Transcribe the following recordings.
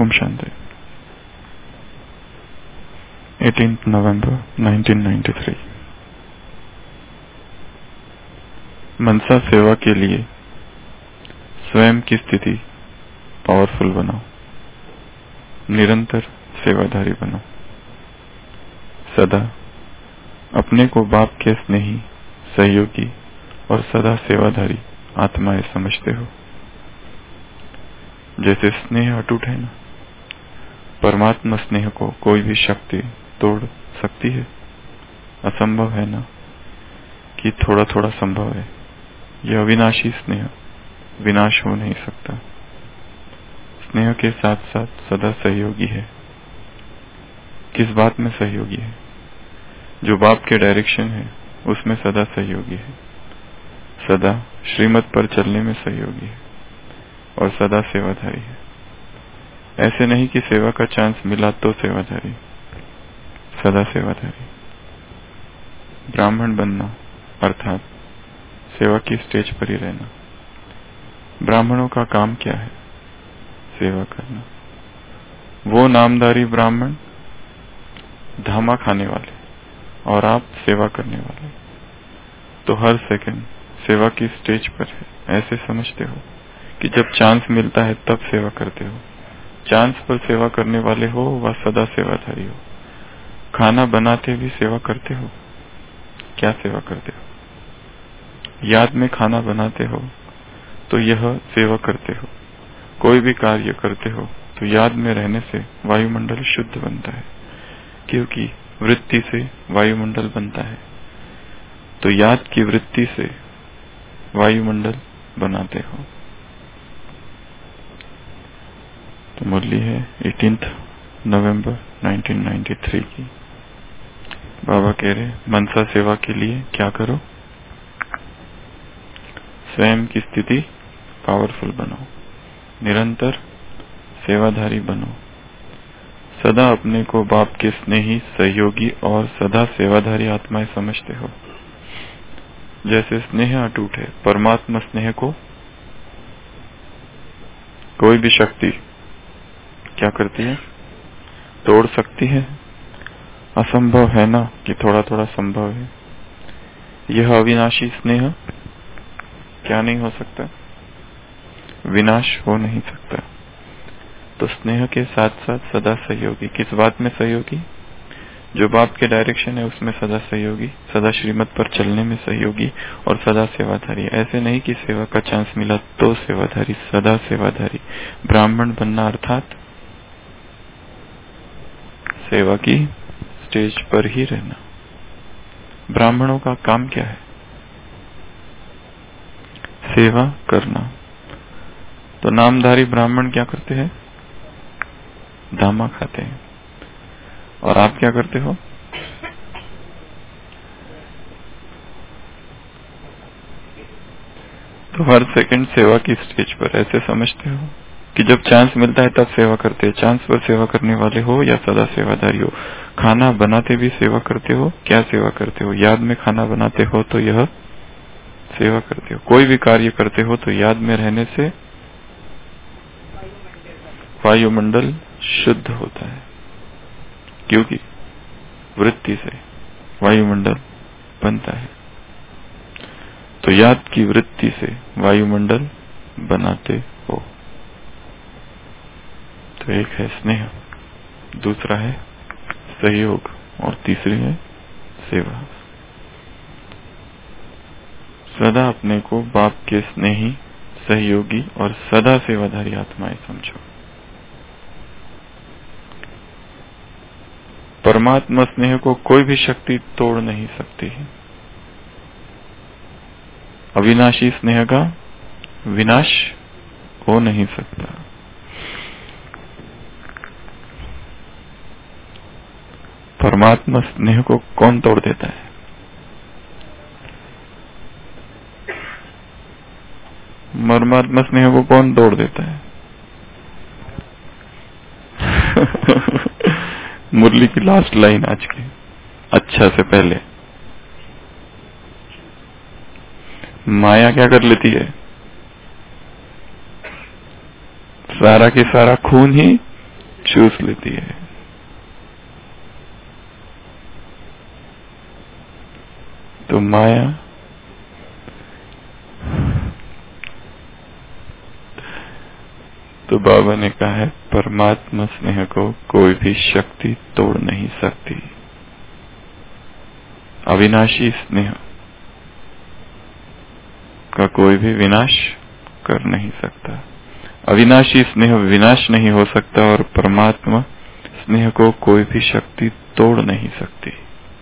ओम शांति। 18 नवंबर 1993। मनसा सेवा के लिए स्वयं की स्थिति पावरफुल बनाओ, निरंतर सेवाधारी बनो। सदा अपने को बाप के स्नेही, सहयोगी और सदा सेवाधारी आत्माएं समझते हो। जैसे स्नेह अटूट है ना, परमात्मा स्नेह को कोई भी शक्ति तोड़ सकती है? असंभव है ना कि थोड़ा थोड़ा संभव है। यह अविनाशी स्नेह विनाश हो नहीं सकता। स्नेह के साथ साथ सदा सहयोगी है। किस बात में सहयोगी है? जो बाप के डायरेक्शन है उसमें सदा सहयोगी है, सदा श्रीमत पर चलने में सहयोगी है और सदा सेवाधारी है। ऐसे नहीं कि सेवा का चांस मिला तो सेवाधारी, सदा सेवाधारी। ब्राह्मण बनना अर्थात सेवा की स्टेज पर ही रहना। ब्राह्मणों का काम क्या है? सेवा करना। वो नामधारी ब्राह्मण धामा खाने वाले और आप सेवा करने वाले, तो हर सेकंड सेवा की स्टेज पर है। ऐसे समझते हो कि जब चांस मिलता है तब सेवा करते हो। चांस पर सेवा करने वाले हो व सदा सेवाधारी हो। खाना बनाते भी सेवा करते हो। क्या सेवा करते हो? याद में खाना बनाते हो तो यह सेवा करते हो। कोई भी कार्य करते हो तो याद में रहने से वायुमंडल शुद्ध बनता है, क्योंकि वृत्ति से वायुमंडल बनता है। तो याद की वृत्ति से वायुमंडल बनाते हो। तो मुरली है 18 नवंबर 1993 की। बाबा कह रहे मनसा सेवा के लिए क्या करो? स्वयं की स्थिति पावरफुल बनाओ, निरंतर सेवाधारी बनो। सदा अपने को बाप के स्नेही, सहयोगी और सदा सेवाधारी आत्माएं समझते हो। जैसे स्नेह अटूट है, परमात्मा स्नेह को कोई भी शक्ति क्या करती है? तोड़ सकती है? असंभव है ना कि थोड़ा थोड़ा संभव है। यह अविनाशी स्नेह क्या नहीं हो सकता? विनाश हो नहीं सकता। तो स्नेह के साथ साथ सदा सहयोगी। किस बात में सहयोगी? जो बाप के डायरेक्शन है उसमें सदा सहयोगी, सदा श्रीमत पर चलने में सहयोगी और सदा सेवाधारी। ऐसे नहीं कि सेवा का चांस मिला तो सेवाधारी, सदा सेवाधारी। ब्राह्मण बनना अर्थात सेवा की स्टेज पर ही रहना। ब्राह्मणों का काम क्या है? सेवा करना। तो नामधारी ब्राह्मण क्या करते हैं? धामा खाते हैं। और आप क्या करते हो? तो हर सेकंड सेवा की स्टेज पर। ऐसे समझते हो कि जब चांस मिलता है तब सेवा करते हैं। चांस पर सेवा करने वाले हो या सदा सेवाधारी हो। खाना बनाते भी सेवा करते हो। क्या सेवा करते हो? याद में खाना बनाते हो तो यह सेवा करते हो। कोई भी कार्य करते हो तो याद में रहने से वायुमंडल शुद्ध होता है, क्योंकि वृत्ति से वायुमंडल बनता है। तो याद की वृत्ति से वायुमंडल बनाते हो। तो एक है स्नेह, दूसरा है सहयोग और तीसरी है सेवा। सदा अपने को बाप के स्नेही, सहयोगी और सदा सेवाधारी आत्माएं समझो। परमात्मा स्नेह को कोई भी शक्ति तोड़ नहीं सकती है। अविनाशी स्नेह का विनाश हो नहीं सकता। परमात्मा स्नेह को कौन तोड़ देता है? परमात्मा स्नेह को कौन तोड़ देता है? मुरली की लास्ट लाइन आज की, अच्छा से पहले। माया क्या कर लेती है? सारा के सारा खून ही चूस लेती है। तो माया तो बाबा ने कहा है परमात्मा स्नेह को कोई भी शक्ति तोड़ नहीं सकती। अविनाशी स्नेह का कोई भी विनाश कर नहीं सकता। अविनाशी स्नेह विनाश नहीं हो सकता और परमात्मा स्नेह को कोई भी शक्ति तोड़ नहीं सकती।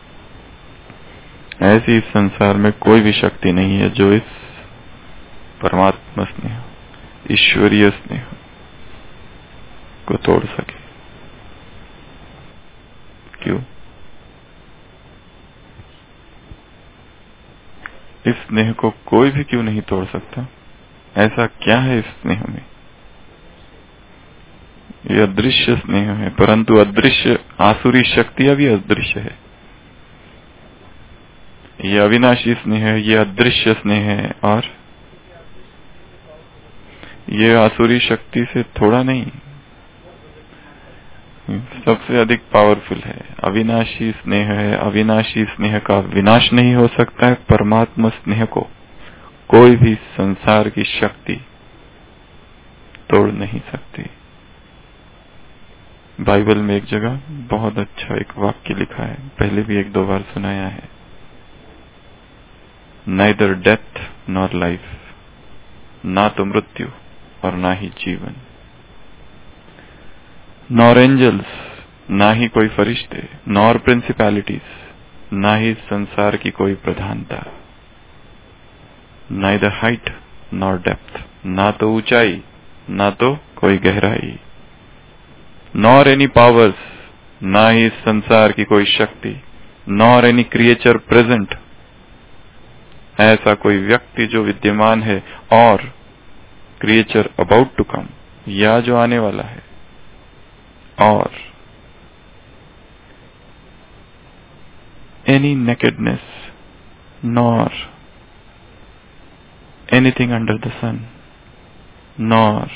ऐसी इस संसार में कोई भी शक्ति नहीं है जो इस परमात्मा स्नेह, ईश्वरीय स्नेह को तोड़ सके। क्यों? इस स्नेह को कोई भी क्यों नहीं तोड़ सकता? ऐसा क्या है इस स्नेह में? यह अदृश्य स्नेह है, परंतु अदृश्य आसुरी शक्तियां भी अदृश्य है। यह अविनाशी स्नेह है, यह अदृश्य स्नेह है और यह आसुरी शक्ति से थोड़ा नहीं, सबसे अधिक पावरफुल है। अविनाशी स्नेह है, अविनाशी स्नेह का विनाश नहीं हो सकता है। परमात्मा स्नेह को कोई भी संसार की शक्ति तोड़ नहीं सकती। बाइबल में एक जगह बहुत अच्छा एक वाक्य लिखा है, पहले भी एक दो बार सुनाया है। नाइदर डेथ नॉर लाइफ, ना तो मृत्यु और ना ही जीवन, नॉर एंजल्स, ना ही कोई फरिश्ते, नॉर प्रिंसिपैलिटीज, ना ही संसार की कोई प्रधानता, नाइदर हाइट नॉर डेप्थ, ना तो ऊंचाई ना तो कोई गहराई, नॉर एनी पावर्स, ना ही इस संसार की कोई शक्ति, नॉर एनी क्रिएचर प्रेजेंट, ऐसा कोई व्यक्ति जो विद्यमान है और क्रिएचर अबाउट टू कम, या जो आने वाला है, और any nakedness nor anything under the sun, nor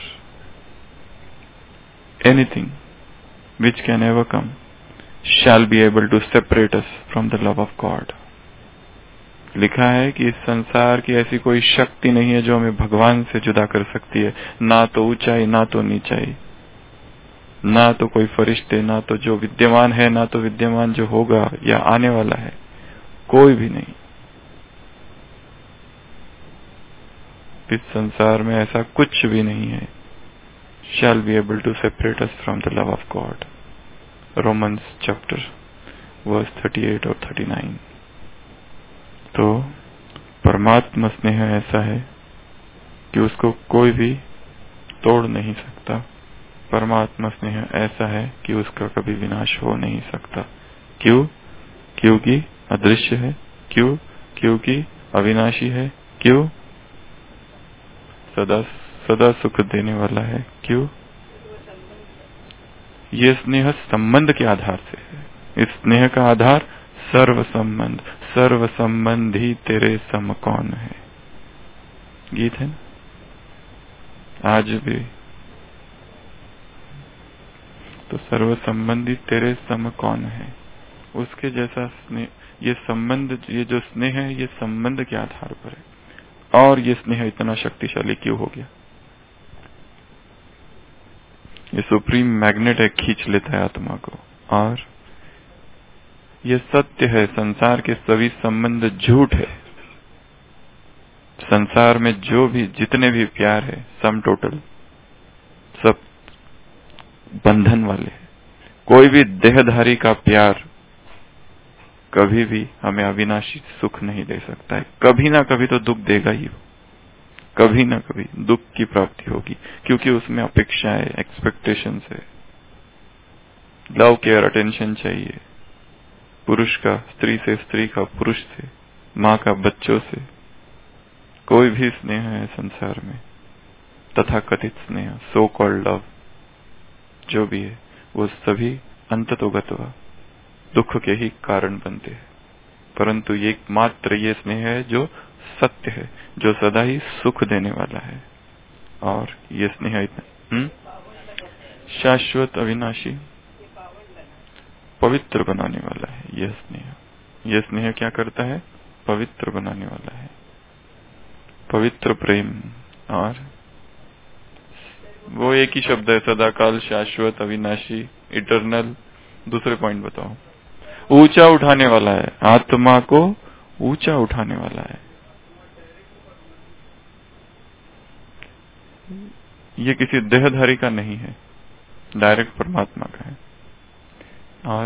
anything which can ever come shall be able to separate us from the love of God। लिखा है कि इस संसार की ऐसी कोई शक्ति नहीं है जो हमें भगवान से जुदा कर सकती है, ना तो ऊंचाई ना तो नीचाई, ना तो कोई फरिश्ते, ना तो जो विद्यमान है, ना तो विद्यमान जो होगा या आने वाला है, कोई भी नहीं। इस संसार में ऐसा कुछ भी नहीं है shall be able to separate us from the love of God। Romans chapter verse 38 और 39। तो परमात्मा स्नेह ऐसा है कि उसको कोई भी तोड़ नहीं सकता। परमात्मा स्नेह ऐसा है कि उसका कभी विनाश हो नहीं सकता। क्यों? क्योंकि अदृश्य है। क्यों? क्योंकि अविनाशी है। क्यों? सदा सदा सुख देने वाला है। क्यों? ये स्नेह संबंध के आधार से है। इस स्नेह का आधार सर्व संबंध, सर्व संबंधी तेरे सम कौन है, गीत है ना आज भी। तो सर्व संबंधी तेरे सम कौन है, उसके जैसा स्नेह, ये संबंध, ये जो स्नेह है ये संबंध के आधार पर है। और ये स्नेह इतना शक्तिशाली क्यों हो गया? ये सुप्रीम मैग्नेट है, खींच लेता है आत्मा को। और ये सत्य है, संसार के सभी संबंध झूठ है। संसार में जो भी जितने भी प्यार है सम टोटल सब बंधन वाले हैं। कोई भी देहधारी का प्यार कभी भी हमें अविनाशी सुख नहीं दे सकता है। कभी ना कभी तो दुख देगा ही, कभी ना कभी दुख की प्राप्ति होगी, क्योंकि उसमें अपेक्षाएं, एक्सपेक्टेशंस है। लव, केयर, अटेंशन चाहिए, पुरुष का स्त्री से, स्त्री का पुरुष से, माँ का बच्चों से। कोई भी स्नेह है संसार में, तथाकथित स्नेह, सो कॉल्ड लव, जो भी है वो सभी अंततोगत्वा दुख के ही कारण बनते हैं। परंतु ये मात्र ये स्नेह है जो सत्य है, जो सदा ही सुख देने वाला है। और ये स्नेह इतना शाश्वत अविनाशी, पवित्र बनाने वाला है यह स्नेह। यह स्नेह क्या करता है? पवित्र बनाने वाला है, पवित्र प्रेम। और वो एक ही शब्द है, सदाकाल, शाश्वत, अविनाशी, इटरनल। दूसरे पॉइंट बताओ। ऊंचा उठाने वाला है, आत्मा को ऊंचा उठाने वाला है। ये किसी देहधारी का नहीं है, डायरेक्ट परमात्मा का है। और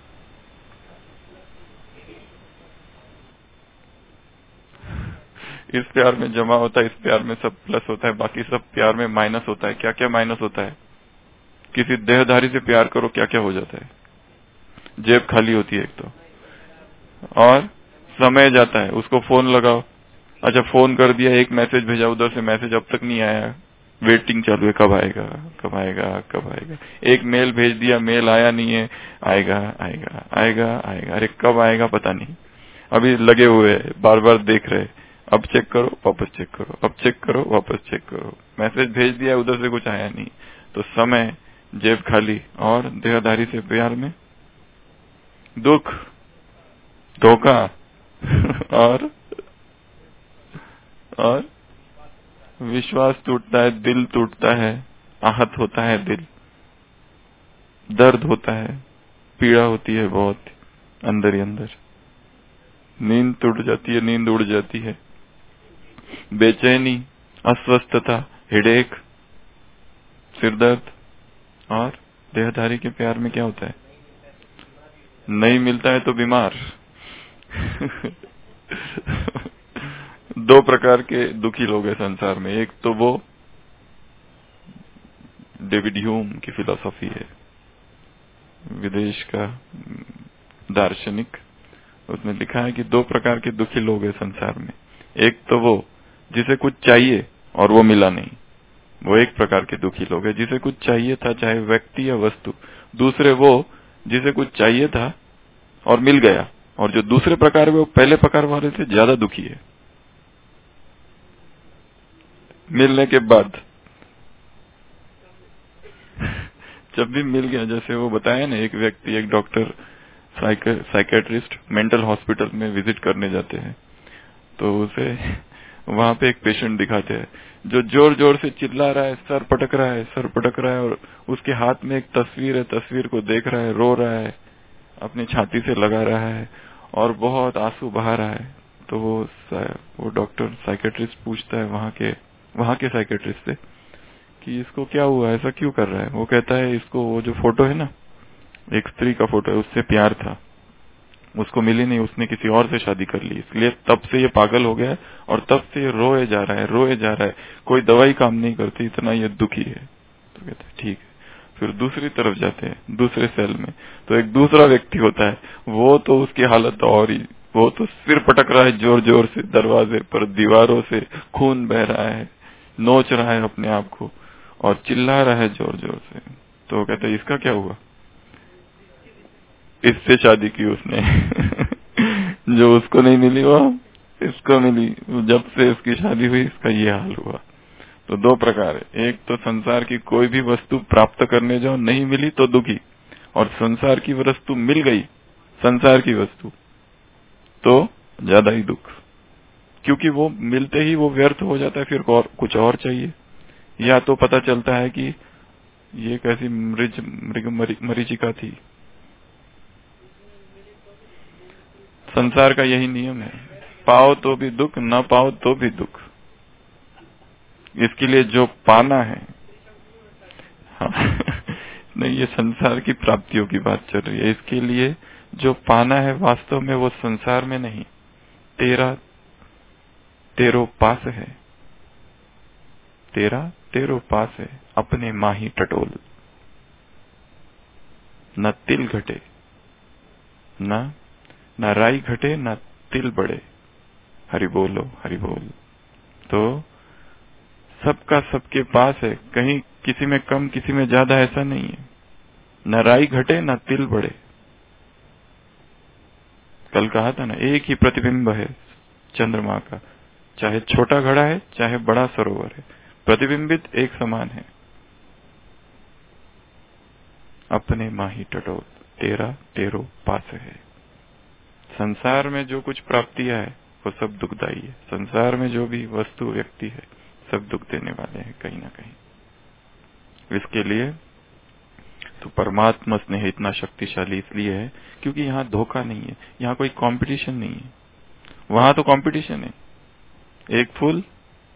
इस प्यार में जमा होता है, इस प्यार में सब प्लस होता है, बाकी सब प्यार में माइनस होता है। क्या क्या माइनस होता है? किसी देहधारी से प्यार करो, क्या क्या हो जाता है? जेब खाली होती है एक तो, और समय जाता है। उसको फोन लगाओ, अच्छा फोन कर दिया, एक मैसेज भेजा, उधर से मैसेज अब तक नहीं आया, वेटिंग चालू है, कब आएगा कब आएगा कब आएगा। एक मेल भेज दिया, मेल आया नहीं है, आएगा आएगा आएगा आएगा, अरे कब आएगा पता नहीं। अभी लगे हुए बार बार देख रहे, अब चेक करो वापस चेक करो, अब चेक करो वापस चेक करो। मैसेज भेज दिया, उधर से कुछ आया नहीं, तो समय, जेब खाली। और देहधारी से प्यार में दुख, धोखा और विश्वास टूटता है, दिल टूटता है, आहत होता है दिल, दर्द होता है, पीड़ा होती है बहुत अंदर ही अंदर, नींद टूट जाती है, नींद उड़ जाती है, बेचैनी, अस्वस्थता, हेडेक, सिरदर्द। और देहधारी के प्यार में क्या होता है? नहीं मिलता है तो बीमार। दो प्रकार के दुखी लोग हैं संसार में। एक तो वो डेविड ह्यूम की फिलॉसफी है, विदेश का दार्शनिक, उसने लिखा है कि दो प्रकार के दुखी लोग हैं संसार में। एक तो वो जिसे कुछ चाहिए और वो मिला नहीं, वो एक प्रकार के दुखी लोग हैं। जिसे कुछ चाहिए था, चाहे व्यक्ति या वस्तु। दूसरे वो जिसे कुछ चाहिए था और मिल गया, और जो दूसरे प्रकार है वो पहले प्रकार वाले से ज्यादा दुखी है मिलने के बाद। जब भी मिल गया, जैसे वो बताया ना, एक व्यक्ति, एक डॉक्टर, साइकेट्रिस्ट मेंटल हॉस्पिटल में विजिट करने जाते हैं, तो उसे वहां पे एक पेशेंट दिखाते हैं जो जोर जोर से चिल्ला रहा है, सर पटक रहा है, सर पटक रहा है, और उसके हाथ में एक तस्वीर है, तस्वीर को देख रहा है, रो रहा है, अपनी छाती से लगा रहा है और बहुत आंसू बहा रहा है। तो वो डॉक्टर साइकेट्रिस्ट पूछता है वहां के साइकेट्रिस्ट से कि इसको क्या हुआ, ऐसा क्यों कर रहा है? वो कहता है इसको वो जो फोटो है ना, एक स्त्री का फोटो है, उससे प्यार था, उसको मिली नहीं, उसने किसी और से शादी कर ली, इसलिए तब से ये पागल हो गया है और तब से ये रोए जा रहा है, रोए जा रहा है, कोई दवाई काम नहीं करती, इतना ये दुखी है। तो कहते हैं ठीक है। फिर दूसरी तरफ जाते हैं, दूसरे सेल में, तो एक दूसरा व्यक्ति होता है, वो तो उसकी हालत और ही, वो तो सिर पटक रहा है जोर जोर से दरवाजे पर, दीवारों से खून बह रहा है, नोच रहा है अपने आप को और चिल्ला रहा है जोर जोर से। तो वो कहते हैं इसका क्या हुआ? इससे शादी की उसने। जो उसको नहीं मिली वो इसको मिली, जब से इसकी शादी हुई इसका ये हाल हुआ। तो दो प्रकार है, एक तो संसार की कोई भी वस्तु प्राप्त करने जाओ, नहीं मिली तो दुखी, और संसार की वस्तु मिल गई, संसार की वस्तु, तो ज्यादा ही दुख, क्योंकि वो मिलते ही वो व्यर्थ हो जाता है, फिर कुछ और चाहिए। या तो पता चलता है कि ये कैसी मरीचिका थी। संसार का यही नियम है, पाओ तो भी दुख, ना पाओ तो भी दुख। इसके लिए जो पाना है, हाँ, नहीं, ये संसार की प्राप्तियों की बात चल रही है। इसके लिए जो पाना है वास्तव में वो संसार में नहीं, तेरो पास है, तेरो पास है, अपने माही टटोल, न तिल घटे, न राई घटे, न तिल बढ़े, हरि बोलो हरि बोल। तो सबका सबके पास है, कहीं किसी में कम किसी में ज्यादा ऐसा नहीं है। न राई घटे न तिल बढ़े। कल कहा था ना, एक ही प्रतिबिंब है चंद्रमा का, चाहे छोटा घड़ा है चाहे बड़ा सरोवर है, प्रतिबिंबित एक समान है। अपने माही टटो तेरा तेरो पास है। संसार में जो कुछ प्राप्तियां है वो सब दुखदायी है। संसार में जो भी वस्तु व्यक्ति है सब दुख देने वाले हैं कहीं ना कहीं। इसके लिए तो परमात्मा स्नेह इतना शक्तिशाली इसलिए है क्योंकि यहाँ धोखा नहीं है, यहाँ कोई कंपटीशन नहीं है। वहां तो कंपटीशन है, एक फूल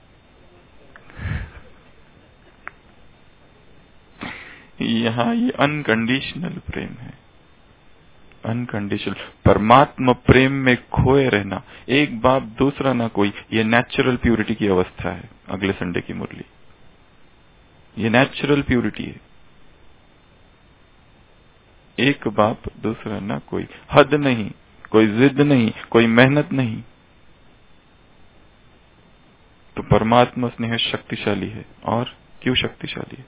यहाँ ये अनकंडीशनल प्रेम है, अनकंडीशनल। परमात्मा प्रेम में खोए रहना, एक बाप दूसरा ना कोई, ये नेचुरल प्यूरिटी की अवस्था है। अगले संडे की मुरली, ये नेचुरल प्यूरिटी है। एक बाप दूसरा ना कोई, हद नहीं, कोई जिद नहीं, कोई मेहनत नहीं। तो परमात्मा स्नेह शक्तिशाली है। और क्यों शक्तिशाली है?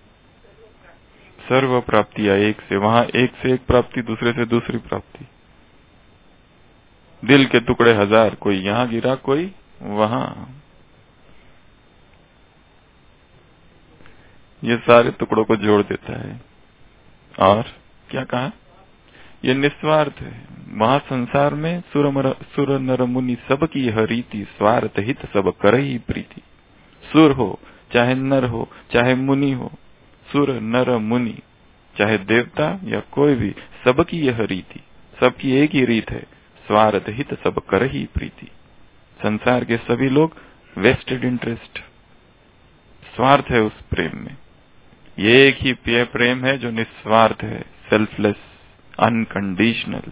सर्व प्राप्तियां एक से, वहां एक से एक प्राप्ति, दूसरे से दूसरी प्राप्ति। दिल के टुकड़े हजार, कोई यहां गिरा कोई वहां, ये सारे टुकड़ों को जोड़ देता है। और क्या कहा? ये निस्वार्थ है। वहां संसार में सुर नर मुनि सब की यह रीति, स्वार्थ हित सब कर ही प्रीति। सुर हो चाहे नर हो चाहे मुनि हो, सुर नर मुनि चाहे देवता या कोई भी, सबकी यह रीति, सबकी एक ही रीत है, स्वार्थ हित सब कर ही प्रीति। संसार के सभी लोग वेस्टेड इंटरेस्ट, स्वार्थ है उस प्रेम में। ये एक ही प्रेम है जो निस्वार्थ है, सेल्फलेस, अनकंडीशनल।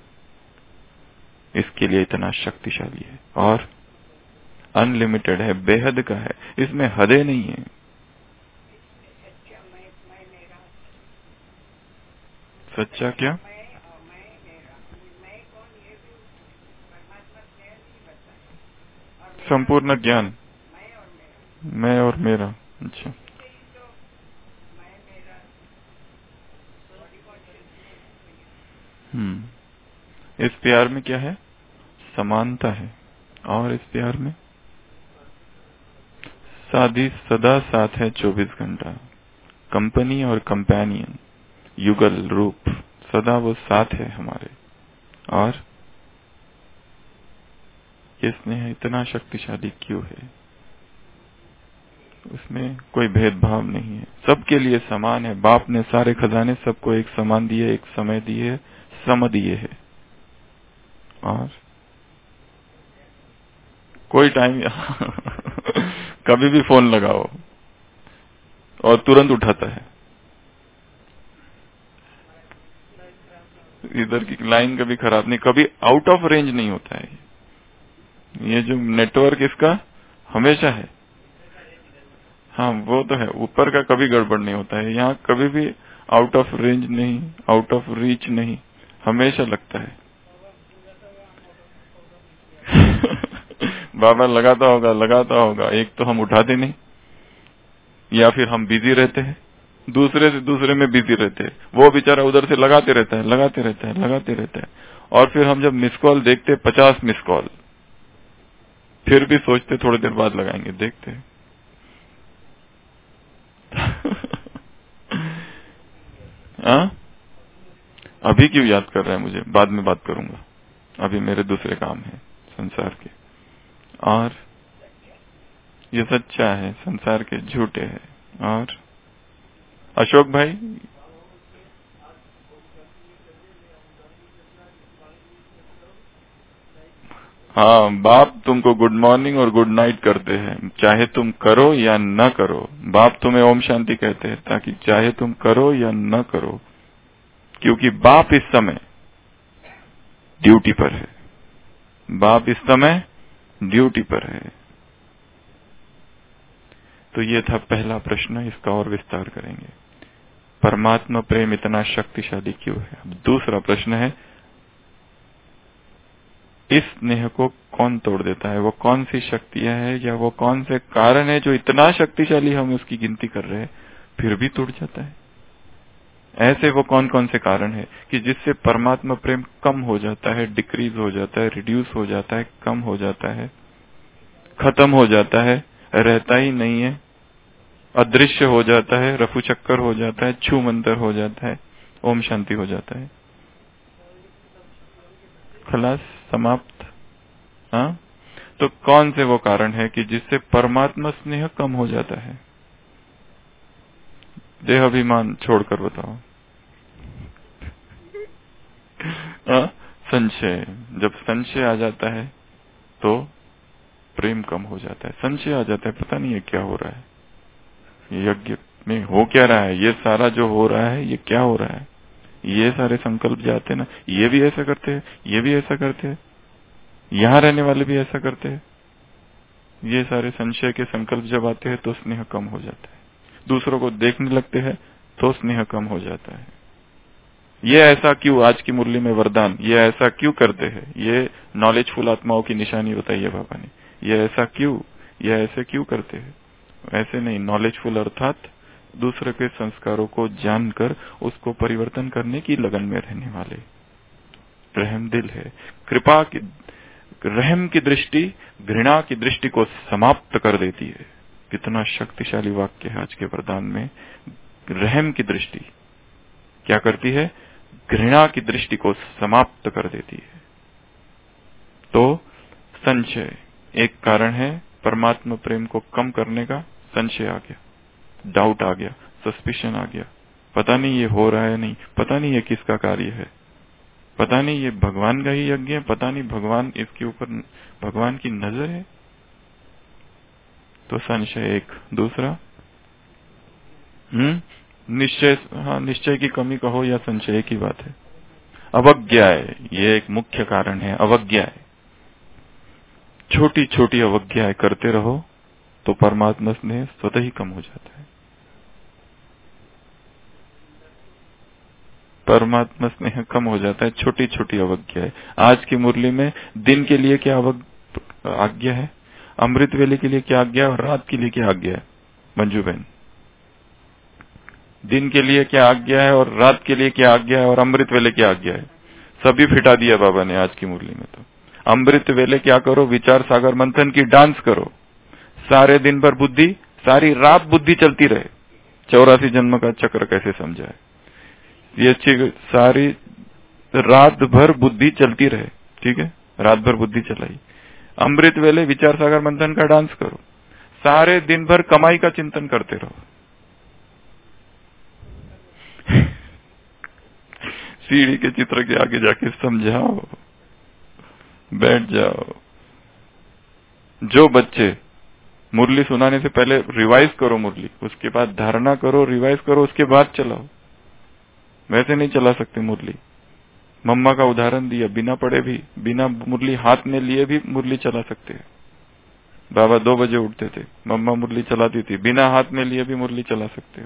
इसके लिए इतना शक्तिशाली है और अनलिमिटेड है, बेहद का है, इसमें हदें नहीं है। सच्चा क्या? संपूर्ण ज्ञान, मैं और मेरा। अच्छा, इस प्यार में क्या है? समानता है। और इस प्यार में साधी सदा साथ है 24 घंटा, कंपनी और कंपेनियन, युगल रूप, सदा वो साथ है हमारे। और ये स्नेह इतना शक्तिशाली क्यों है? उसमें कोई भेदभाव नहीं है, सबके लिए समान है। बाप ने सारे खजाने सबको एक समान दिए, एक समय दिए, सम दिए है। और कोई टाइम कभी भी फोन लगाओ और तुरंत उठाता है। इधर की लाइन कभी खराब नहीं, कभी आउट ऑफ रेंज नहीं होता है। ये जो नेटवर्क इसका हमेशा है। हाँ वो तो है, ऊपर का कभी गड़बड़ नहीं होता है। यहाँ कभी भी आउट ऑफ रेंज नहीं, आउट ऑफ रीच नहीं, हमेशा लगता है। बाबा लगाता होगा। एक तो हम उठाते नहीं, या फिर हम बिजी रहते हैं, दूसरे से दूसरे में बिजी रहते हैं। वो बेचारा उधर से लगाते रहता है। और फिर हम जब मिस कॉल देखते 50 मिस कॉल, फिर भी सोचते थोड़ी देर बाद लगाएंगे, देखते हैं। अभी क्यों याद कर रहा है मुझे? बाद में बात करूंगा, अभी मेरे दूसरे काम है संसार के। और ये सच्चा है, संसार के झूठे है। और अशोक भाई, हाँ, बाप तुमको गुड मॉर्निंग और गुड नाइट करते हैं, चाहे तुम करो या न करो। बाप तुम्हें ओम शांति कहते हैं ताकि चाहे तुम करो या न करो, क्योंकि बाप इस समय ड्यूटी पर है। बाप इस समय ड्यूटी पर है। तो ये था पहला प्रश्न, इसका और विस्तार करेंगे। परमात्मा प्रेम इतना शक्तिशाली क्यों है? अब दूसरा प्रश्न है, इस स्नेह को कौन तोड़ देता है? वो कौन सी शक्तियां है या वो कौन से कारण है जो इतना शक्तिशाली, हम उसकी गिनती कर रहे हैं फिर भी टूट जाता है? ऐसे वो कौन कौन से कारण है कि जिससे परमात्मा प्रेम कम हो जाता है, डिक्रीज हो जाता है, रिड्यूस हो जाता है, कम हो जाता है, खत्म हो जाता है, रहता ही नहीं है, अदृश्य हो जाता है, रफू चक्कर हो जाता है, छू मंतर हो जाता है? ओम शांति हो जाता है, खलास, समाप्त। हाँ, तो कौन से वो कारण है कि जिससे परमात्मा स्नेह कम हो जाता है? देह अभिमान छोड़कर बताओ। संशय। जब संशय आ जाता है तो प्रेम कम हो जाता है। संशय आ जाता है, पता नहीं है क्या हो रहा है, यज्ञ में हो क्या रहा है, ये सारा जो हो रहा है ये क्या हो रहा है, ये सारे संकल्प जाते ना, ये भी ऐसा करते हैं, ये भी ऐसा करते हैं, यहाँ रहने वाले भी ऐसा करते हैं। ये सारे संशय के संकल्प जब आते हैं तो स्नेह कम हो जाता है। दूसरों को देखने लगते हैं तो स्नेह कम हो जाता है। ये ऐसा क्यों, आज की मुरली में वरदान, ये ऐसा क्यों करते हैं, ये नॉलेजफुल आत्माओं की निशानी बताइए बाबा ने। ये ऐसा क्यों, ये ऐसे क्यों करते हैं? ऐसे नहीं, नॉलेजफुल अर्थात दूसरे के संस्कारों को जानकर उसको परिवर्तन करने की लगन में रहने वाले। रहम दिल है, कृपा की, रहम की दृष्टि घृणा की दृष्टि को समाप्त कर देती है। कितना शक्तिशाली वाक्य है आज के वरदान में। रहम की दृष्टि क्या करती है? घृणा की दृष्टि को समाप्त कर देती है। तो संशय एक कारण है परमात्मा प्रेम को कम करने का। संशय आ गया, डाउट आ गया, सस्पिशन आ गया, पता नहीं ये हो रहा है, नहीं पता नहीं ये किसका कार्य है, पता नहीं ये भगवान का ही यज्ञ है, पता नहीं भगवान इसके ऊपर भगवान की नजर है। तो संशय एक। दूसरा निश्चय। हाँ, निश्चय की कमी कहो या संशय की बात है। अवज्ञा है, ये एक मुख्य कारण है। अवज्ञा है, छोटी छोटी अवज्ञाएं करते रहो तो परमात्मा स्नेह स्वतः ही कम हो जाता है। परमात्मा स्नेह कम हो जाता है, छोटी छोटी अवज्ञाएं। आज की मुरली में दिन के लिए क्या आज्ञा है, अमृत वेले के लिए क्या आज्ञा है और रात के लिए क्या आज्ञा है? मंजू बहन, दिन के लिए क्या आज्ञा है और रात के लिए क्या आज्ञा है और अमृत वेले क्या आज्ञा है? सभी फिटा दिया बाबा ने आज की मुरली में। तो अमृत वेले क्या करो? विचार सागर मंथन की डांस करो। सारे दिन भर बुद्धि, सारी रात बुद्धि चलती रहे। 84 जन्म का चक्र कैसे समझा है ये? सारी रात भर बुद्धि चलती रहे, ठीक है, रात भर बुद्धि चलाई। अमृत वेले विचार सागर मंथन का डांस करो। सारे दिन भर कमाई का चिंतन करते रहो। सीढ़ी के चित्र के आगे जाके समझाओ, बैठ जाओ। जो बच्चे मुरली सुनाने से पहले रिवाइज करो मुरली, उसके बाद धारणा करो, रिवाइज करो, उसके बाद चलाओ। वैसे नहीं चला सकते मुरली। मम्मा का उदाहरण दिया, बिना पढ़े भी, बिना मुरली हाथ में लिए भी मुरली चला सकते हैं। बाबा 2 बजे उठते थे, मम्मा मुरली चलाती थी, बिना हाथ में लिए भी मुरली चला सकते हो।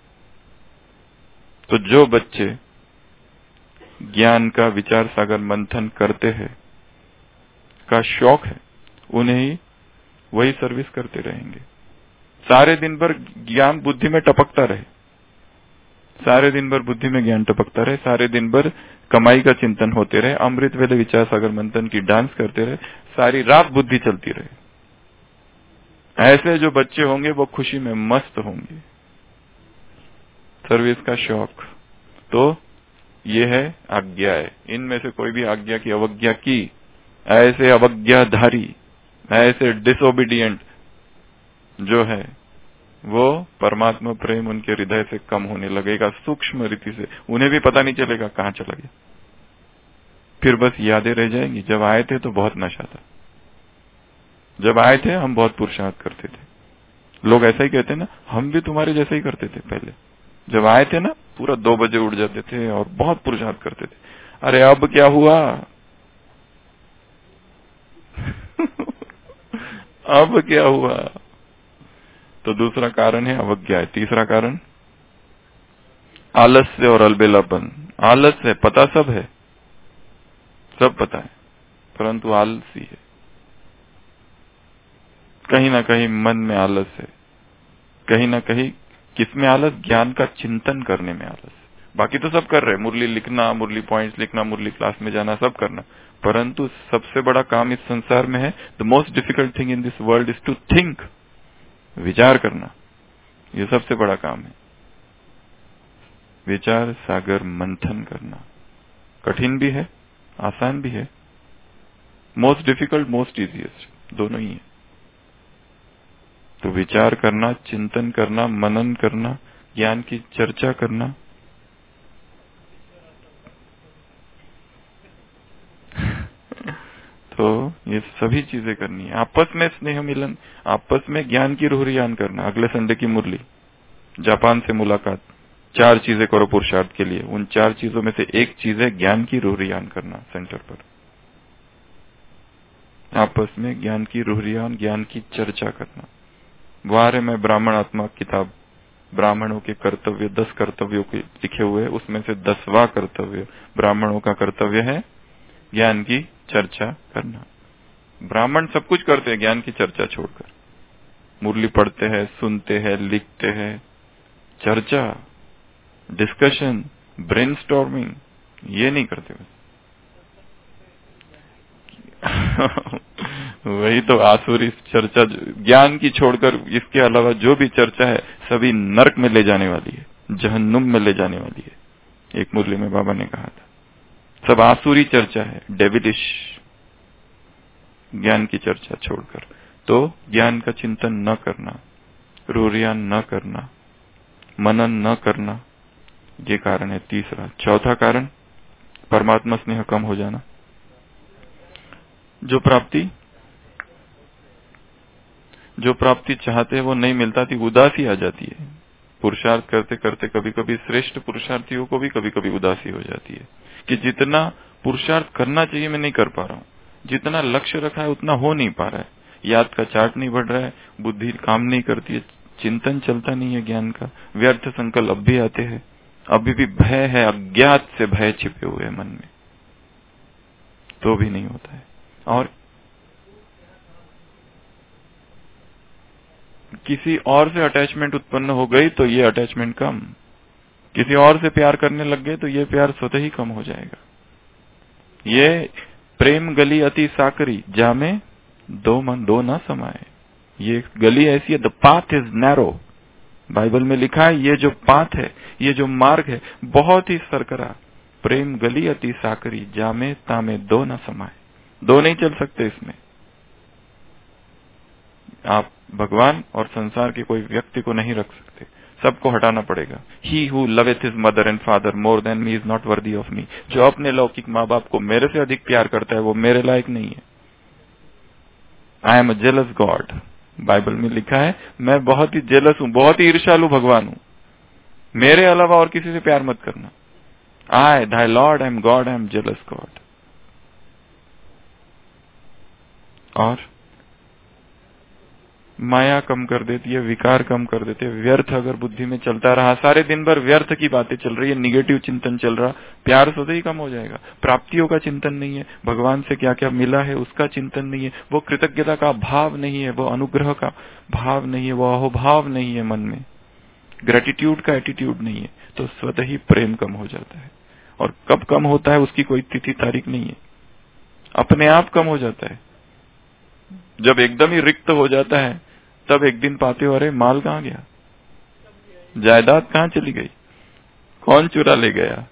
तो जो बच्चे ज्ञान का विचार सागर मंथन करते हैं, का शौक है, उन्हें ही वही सर्विस करते रहेंगे। सारे दिन भर ज्ञान बुद्धि में टपकता रहे, सारे दिन भर बुद्धि में ज्ञान टपकता रहे, सारे दिन भर कमाई का चिंतन होते रहे, अमृत वेले विचार सागर मंथन की डांस करते रहे, सारी रात बुद्धि चलती रहे। ऐसे जो बच्चे होंगे वो खुशी में मस्त होंगे, सर्विस का शौक। तो ये है आज्ञा है। इनमें से कोई भी आज्ञा की अवज्ञा की, ऐसे अवज्ञाधारी, ऐसे डिसोबीडियंट जो है, वो परमात्मा प्रेम उनके हृदय से कम होने लगेगा सूक्ष्म रीति से। उन्हें भी पता नहीं चलेगा कहाँ चला गया। फिर बस यादें रह जाएंगी, जब आए थे तो बहुत नशा था, जब आए थे हम बहुत पुरुषार्थ करते थे। लोग ऐसा ही कहते ना, हम भी तुम्हारे जैसा ही करते थे पहले। जब आए थे ना, पूरा 2 बजे उठ जाते थे और बहुत पुरुषार्थ करते थे। अरे अब क्या हुआ? अब क्या हुआ? तो दूसरा कारण है अवज्ञा। तीसरा कारण आलस्य और अलबेलापन। आलस्य है, पता सब है, सब पता है, परंतु आलसी है। कहीं ना कहीं मन में आलस है, कहीं ना कहीं किसमें आलस? ज्ञान का चिंतन करने में आलस। बाकी तो सब कर रहे, मुरली लिखना, मुरली पॉइंट्स लिखना, मुरली क्लास में जाना, सब करना, परंतु सबसे बड़ा काम इस संसार में है, the most difficult thing in this world is to think, विचार करना। ये सबसे बड़ा काम है। विचार सागर मंथन करना कठिन भी है, आसान भी है, मोस्ट डिफिकल्ट, मोस्ट इजीएस्ट, दोनों ही है। तो विचार करना, चिंतन करना, मनन करना, ज्ञान की चर्चा करना, तो ये सभी चीजें करनी है। आपस में स्नेह मिलन, आपस में ज्ञान की रूहरियान करना। अगले संडे की मुरली, जापान से मुलाकात, 4 चीजें करो पुरुषार्थ के लिए। उन 4 चीजों में से एक चीज है ज्ञान की रूहरियान करना। सेंटर पर आपस में ज्ञान की रूहरियान, ज्ञान की चर्चा करना। वार में ब्राह्मण आत्मा किताब, ब्राह्मणों के कर्तव्य, 10 कर्तव्यों के लिखे हुए, उसमें से 10वां कर्तव्य ब्राह्मणों का कर्तव्य है ज्ञान की चर्चा करना। ब्राह्मण सब कुछ करते हैं ज्ञान की चर्चा छोड़कर। मुरली पढ़ते हैं, सुनते हैं, लिखते हैं, चर्चा, डिस्कशन, ब्रेनस्टॉर्मिंग, ये नहीं करते बस। वही तो आसुरी चर्चा, ज्ञान की छोड़कर इसके अलावा जो भी चर्चा है सभी नरक में ले जाने वाली है, जहन्नुम में ले जाने वाली है। एक मुरली में बाबा ने कहा था सब आसुरी चर्चा है, डेविलिश, ज्ञान की चर्चा छोड़कर। तो ज्ञान का चिंतन न करना, रूरियान न करना, मनन न करना, ये कारण है तीसरा। चौथा कारण परमात्मा स्नेह कम हो जाना। जो प्राप्ति चाहते हैं वो नहीं मिलता थी, उदासी आ जाती है। पुरुषार्थ करते करते कभी कभी श्रेष्ठ पुरुषार्थियों को भी कभी कभी उदासी हो जाती है कि जितना पुरुषार्थ करना चाहिए मैं नहीं कर पा रहा हूँ, जितना लक्ष्य रखा है उतना हो नहीं पा रहा है, याद का चार्ट नहीं बढ़ रहा है, बुद्धि काम नहीं करती है, चिंतन चलता नहीं है ज्ञान का, व्यर्थ संकल्प अब भी आते हैं, अभी भी भय है, अज्ञात से भय छिपे हुए मन में, तो भी नहीं होता है। और किसी और से अटैचमेंट उत्पन्न हो गई तो ये अटैचमेंट कम, किसी और से प्यार करने लग गए तो ये प्यार स्वतः ही कम हो जाएगा। ये प्रेम गली अति साकरी, जामे 2 मन 2 न समाये। ये गली ऐसी है, the path is narrow, Bible में लिखा है ये जो पाथ है, ये जो मार्ग है बहुत ही सरकरा। प्रेम गली अति साकरी, जामे तामे 2 न समाये। 2 नहीं चल सकते इसमें। आप भगवान और संसार के कोई व्यक्ति को नहीं रख सकते, सबको हटाना पड़ेगा। He who loveth his mother and father more than me is not worthy of me. जो अपने लौकिक माँ बाप को मेरे से अधिक प्यार करता है वो मेरे लायक नहीं है। I am a jealous God, Bible में लिखा है मैं बहुत ही जेलस हूं, बहुत ही ईर्ष्यालु भगवान हूं, मेरे अलावा और किसी से प्यार मत करना। I thy Lord I am God, I am jealous God. और माया कम कर देती है, विकार कम कर देते हैं। व्यर्थ अगर बुद्धि में चलता रहा, सारे दिन भर व्यर्थ की बातें चल रही है, निगेटिव चिंतन चल रहा, प्यार स्वतः ही कम हो जाएगा। प्राप्तियों का चिंतन नहीं है, भगवान से क्या क्या मिला है उसका चिंतन नहीं है, वो कृतज्ञता का भाव नहीं है, वो अनुग्रह का भाव नहीं है, वो अहोभाव नहीं है मन में, ग्रेटिट्यूड का एटीट्यूड नहीं है, तो स्वतः ही प्रेम कम हो जाता है। और कब कम होता है उसकी कोई तिथि तारीख नहीं है, अपने आप कम हो जाता है। जब एकदम ही रिक्त हो जाता है तब एक दिन पाते हो अरे माल कहाँ गया, जायदाद कहाँ चली गई, कौन चुरा ले गया,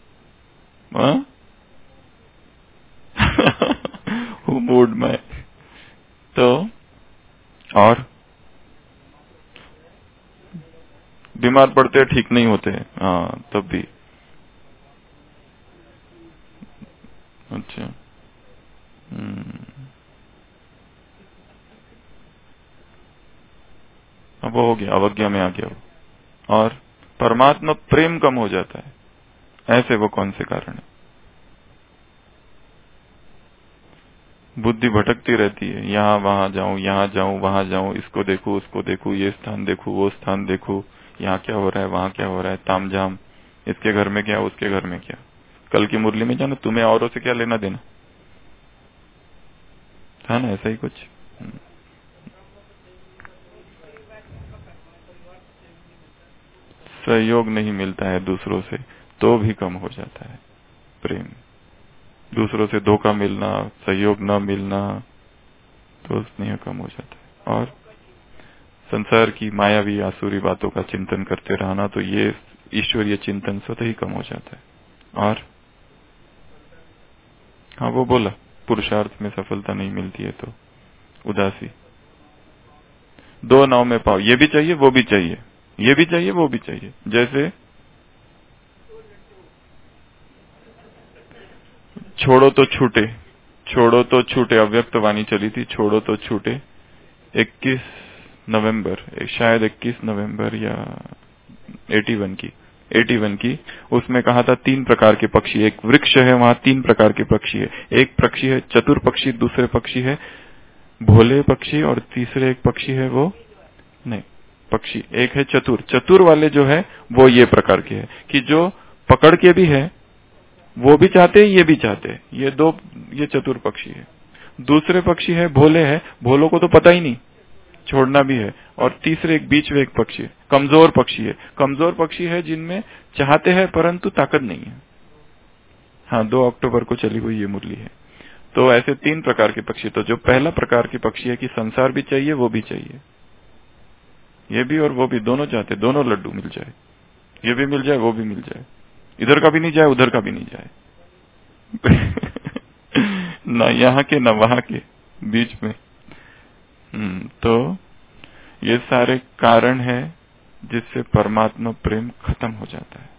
मूड में। तो और बीमार पड़ते हैं, ठीक नहीं होते, हाँ तब भी। अच्छा, अब वो हो गया, अवज्ञा में आ गया वो। और परमात्मा प्रेम कम हो जाता है, ऐसे वो कौन से कारण है। बुद्धि भटकती रहती है, यहाँ वहां जाऊं, यहाँ जाऊं, वहां जाऊं, इसको देखूं, उसको देखूं, ये स्थान देखूं, वो स्थान देखूं, यहाँ क्या हो रहा है, वहां क्या हो रहा है, तामझाम, इसके घर में क्या, उसके घर में क्या। कल की मुरली में जाना, तुम्हें औरों से क्या लेना देना था ना, ऐसा ही कुछ। सहयोग नहीं मिलता है दूसरों से तो भी कम हो जाता है प्रेम। दूसरों से धोखा मिलना, सहयोग न मिलना, तो स्नेह कम हो जाता है। और संसार की मायावी आसुरी बातों का चिंतन करते रहना, तो ये ईश्वरीय चिंतन स्वतः ही कम हो जाता है। और हाँ, वो बोला पुरुषार्थ में सफलता नहीं मिलती है तो उदासी। दो नाव में पाओ, ये भी चाहिए वो भी चाहिए, ये भी चाहिए वो भी चाहिए। जैसे छोड़ो तो छूटे, छोड़ो तो छूटे, अव्यक्त वाणी चली थी, छोड़ो तो छूटे। 21 नवंबर, शायद 21 नवंबर या 81 की उसमें कहा था 3 प्रकार के पक्षी, एक वृक्ष है वहां 3 प्रकार के पक्षी है। एक पक्षी है चतुर पक्षी, दूसरे पक्षी है भोले पक्षी, और तीसरे एक पक्षी है वो नहीं पक्षी एक है चतुर। चतुर वाले जो है वो ये प्रकार के है कि जो पकड़ के भी है, वो भी चाहते ये भी चाहते, ये चतुर पक्षी है। दूसरे पक्षी है भोले है, भोलों को तो पता ही नहीं, छोड़ना भी है। और तीसरे एक बीच में एक पक्षी है, कमजोर पक्षी है। कमजोर पक्षी है जिनमें चाहते हैं परंतु ताकत नहीं है। हाँ, 2 अक्टूबर को चली हुई ये मुरली है। तो ऐसे 3 प्रकार के पक्षी। तो जो पहला प्रकार के पक्षी है कि संसार भी चाहिए वो भी चाहिए, ये भी और वो भी दोनों चाहते, दोनों लड्डू मिल जाए, ये भी मिल जाए वो भी मिल जाए, इधर का भी नहीं जाए उधर का भी नहीं जाए ना यहाँ के ना वहां के, बीच में। तो ये सारे कारण है जिससे परमात्मा प्रेम खत्म हो जाता है।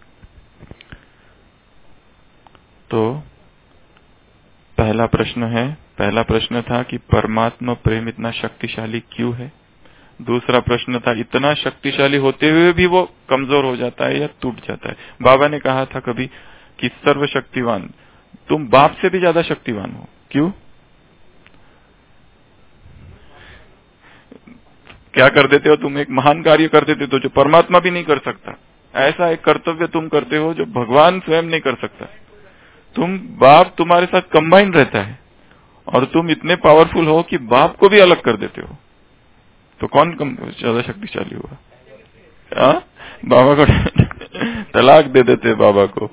तो पहला प्रश्न था कि परमात्मा प्रेम इतना शक्तिशाली क्यों है। दूसरा प्रश्न था इतना शक्तिशाली होते हुए भी वो कमजोर हो जाता है या टूट जाता है। बाबा ने कहा था कभी कि सर्वशक्तिवान, तुम बाप से भी ज्यादा शक्तिवान हो। क्यों? क्या कर देते हो तुम? एक महान कार्य कर देते हो जो परमात्मा भी नहीं कर सकता। ऐसा एक कर्तव्य तुम करते हो जो भगवान स्वयं नहीं कर सकता। तुम बाप तुम्हारे साथ कंबाइन रहता है और तुम इतने पावरफुल हो कि बाप को भी अलग कर देते हो। तो कौन ज्यादा शक्तिशाली हुआ? बाबा को तलाक दे देते बाबा को।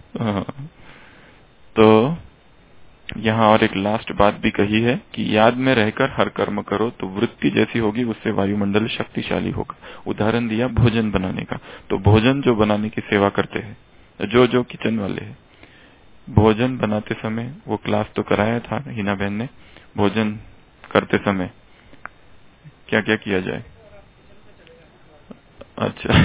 तो यहाँ और एक लास्ट बात भी कही है कि याद में रहकर हर कर्म करो तो वृत्ति जैसी होगी उससे वायुमंडल शक्तिशाली होगा। उदाहरण दिया भोजन बनाने का। तो भोजन जो बनाने की सेवा करते हैं, जो किचन वाले हैं, भोजन बनाते समय वो क्लास तो कराया था हिना बहन ने, भोजन करते समय क्या क्या किया जाए। अच्छा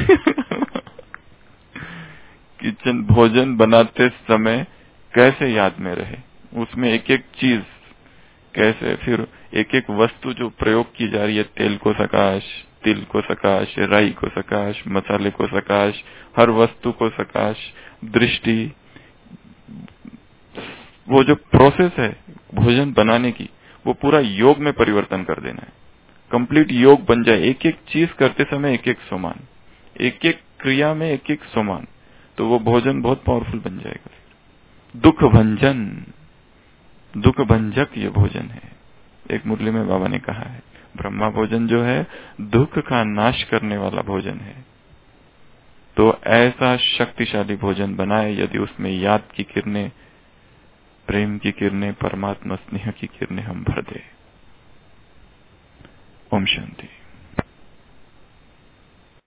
किचन भोजन बनाते समय कैसे याद में रहे, उसमें एक एक चीज कैसे, फिर एक एक वस्तु जो प्रयोग की जा रही है, तेल को सकाश, तिल को सकाश, राई को सकाश, मसाले को सकाश, हर वस्तु को सकाश, दृष्टि, वो जो प्रोसेस है भोजन बनाने की, वो पूरा योग में परिवर्तन कर देना है। कंप्लीट योग बन जाए, एक एक चीज करते समय एक एक सोमान, एक एक क्रिया में एक एक सोमान, तो वो भोजन बहुत पावरफुल बन जाएगा। दुख भंजन, दुख भंजक ये भोजन है। एक मुरली में बाबा ने कहा है ब्रह्मा भोजन जो है दुख का नाश करने वाला भोजन है। तो ऐसा शक्तिशाली भोजन बनाए यदि उसमें याद की किरणें, प्रेम की किरणें, परमात्मा स्नेह की किरणें हम भर दे। ओम शांति।